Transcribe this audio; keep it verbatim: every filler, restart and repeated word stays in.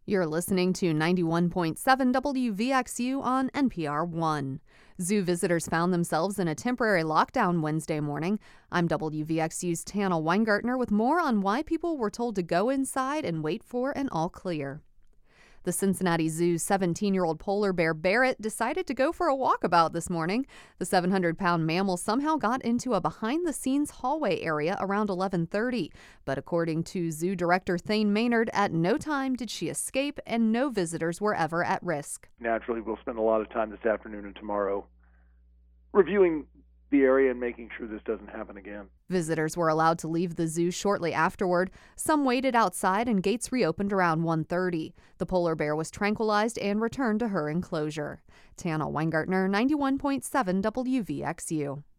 You're listening to ninety-one point seven W V X U on N P R one. Zoo visitors found themselves in a temporary lockdown Wednesday morning. I'm W V X U's Tana Weingartner with more on why people were told to go inside and wait for an all clear. The Cincinnati Zoo's seventeen-year-old polar bear Barrett decided to go for a walkabout this morning. The seven hundred pound mammal somehow got into a behind-the-scenes hallway area around eleven thirty. But according to Zoo Director Thane Maynard, at no time did she escape and no visitors were ever at risk. Naturally, we'll spend a lot of time this afternoon and tomorrow reviewing the area and making sure this doesn't happen again. Visitors were allowed to leave the zoo shortly afterward. Some waited outside and gates reopened around one thirty. The polar bear was tranquilized and returned to her enclosure. Tana Weingartner, ninety-one point seven W V X U.